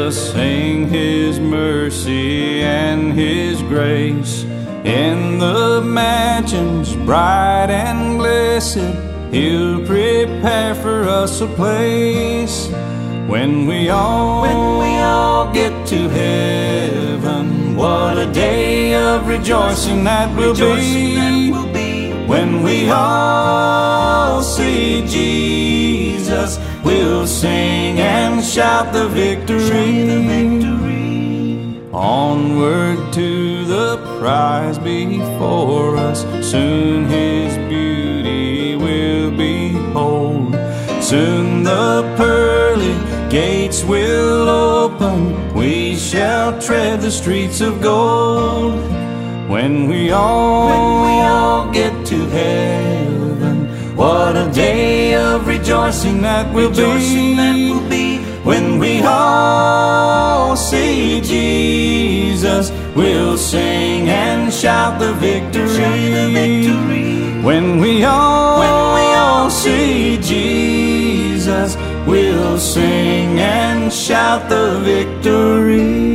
us sing His mercy and His grace. In the mansions bright and blessed, He'll prepare for us a place. When we all get to heaven, what a day of rejoicing that will be. When we all see Jesus, we'll sing and shout the victory. Onward to the prize before us, soon His beauty will behold. Soon the pearly gates will open, we shall tread the streets of gold. When we all get to heaven, what a day of rejoicing that will be. When we all see Jesus, we'll sing and shout the victory. When we all see Jesus, we'll sing and shout the victory.